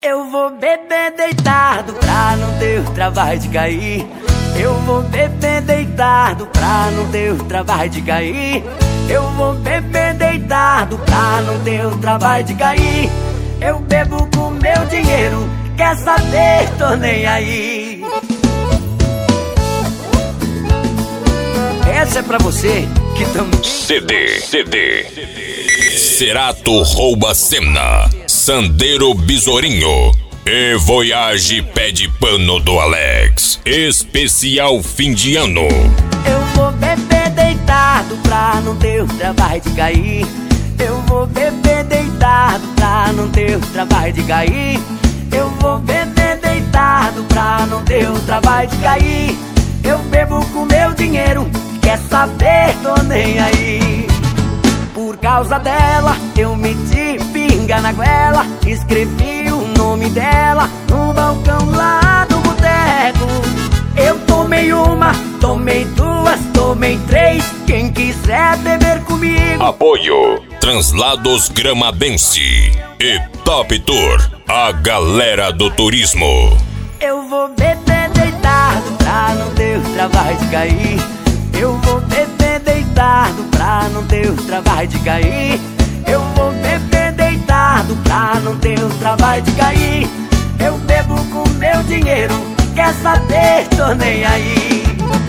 Eu vou beber deitado pra não ter o trabalho de cair. Eu vou beber deitado pra não ter o trabalho de cair. Eu vou beber deitado pra não ter o trabalho de cair. Eu bebo com meu dinheiro, quer saber, tô nem aí. Essa é pra você que também... CD Cerato Rouba Semna, Sandero Besourinho e Voyage Pé de Pano do Alex. Especial fim de ano. Eu vou beber deitado pra não ter o trabalho de cair. Eu vou beber deitado pra não ter o trabalho de cair. Eu vou beber deitado pra não ter o trabalho de cair. Eu bebo com meu dinheiro, quer saber, tô nem aí. Por causa dela, eu meti pinga na goela. Escrevi o nome dela no balcão lá do boteco. Eu tomei uma, tomei duas, tomei três. Quem quiser beber comigo. Apoio Translados Gramadense e Top Tour, a galera do turismo. Eu vou beber deitado pra não ter o trabalho de cair. Eu vou beber deitado pra não ter o trabalho de cair. Eu vou beber deitado pra não ter o trabalho de cair. Eu bebo com meu dinheiro, quer saber, tô nem aí.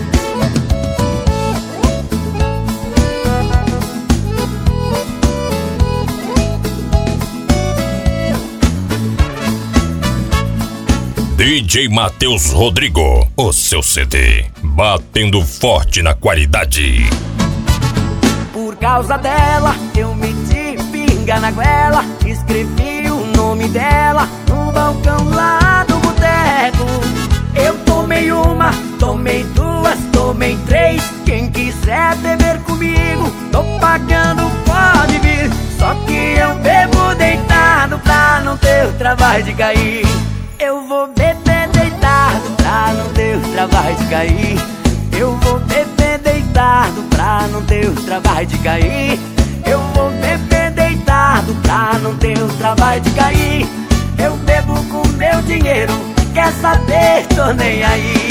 DJ Matheus Rodrigo, o seu CD, batendo forte na qualidade. Por causa dela, eu meti pinga na goela. Escrevi o nome dela no balcão lá do boteco. Eu tomei uma, tomei duas, tomei três. Quem quiser beber comigo, tô pagando, pode vir. Só que eu bebo deitado pra não ter o trabalho de cair. Eu vou beber deitado pra não ter o trabalho de cair. Eu vou beber deitado pra não ter o trabalho de cair. Eu vou beber deitado pra não ter o trabalho de cair. Eu bebo com meu dinheiro, quer saber, tô nem aí.